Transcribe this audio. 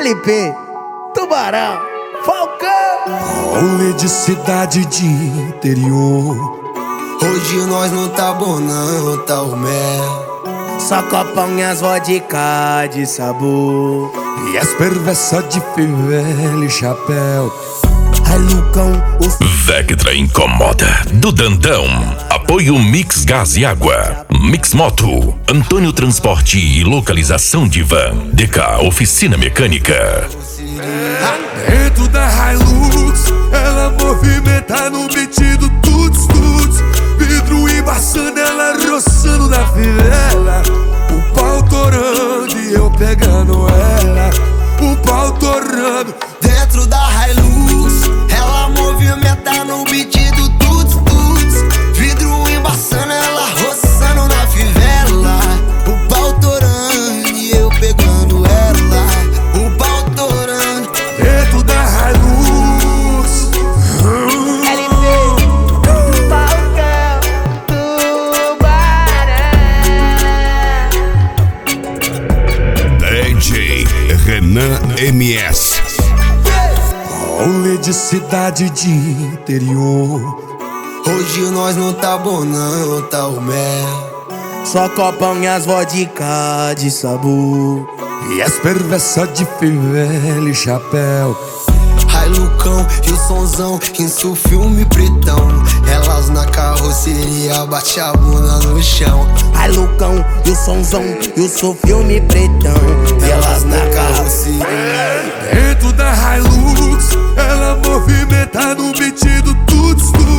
LP, Tubarão, Falcão. Rolê de cidade de interior. Hoje nós não tá bom não, tá o mel. Só copão e as vodka de sabor. E as perversas de fivela e chapéu. Ai, Lucão, Vectra incomoda, do Dandão. Apoio Mix Gás e Água. Mix Moto, Antônio Transporte e Localização de Van. DK Oficina Mecânica. Dentro da Hilux, ela movimenta no beat do tuts tuts. Vidro embaçando, ela roçando na fivela. O pau torando e eu pegando ela. O pau torando. Dentro da Hilux, ela movimenta no beat do tuts tuts. Vidro embaçando, ela roçando na fivela. O pau torando e eu pegando ela. O pau torando. Dentro da Hilux. LP, Falcão, Tubarão. DJ Renan MS. Rolê de cidade de interior. Hoje nós não tá bom não, tá o mel. Só copão e as vodka de sabor. E as perversas de fivela e chapéu. Ai, Lucão e o sonzão, isso filme pretão. Elas na carroceria, bate a bunda no chão. Ai, Lucão e o sonzão, eu sou filme pretão. Elas na carroceria. Dentro da Hilux, ela movimenta no beat do tuts tuts.